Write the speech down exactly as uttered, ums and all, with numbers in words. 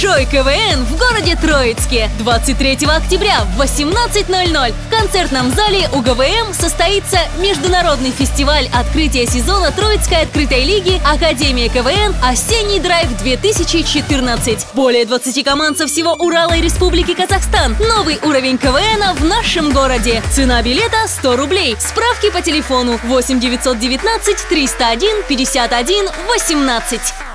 Трой КВН в городе Троицке. двадцать третьего октября в восемнадцать ноль ноль в концертном зале УГВМ состоится международный фестиваль открытия сезона Троицкой открытой лиги Академия КВН «Осенний драйв две тысячи четырнадцать». Более двадцати команд со всего Урала и Республики Казахстан. Новый уровень КВНа в нашем городе. Цена билета сто рублей. Справки по телефону восемь девятьсот девятнадцать триста один пятьдесят один восемнадцать.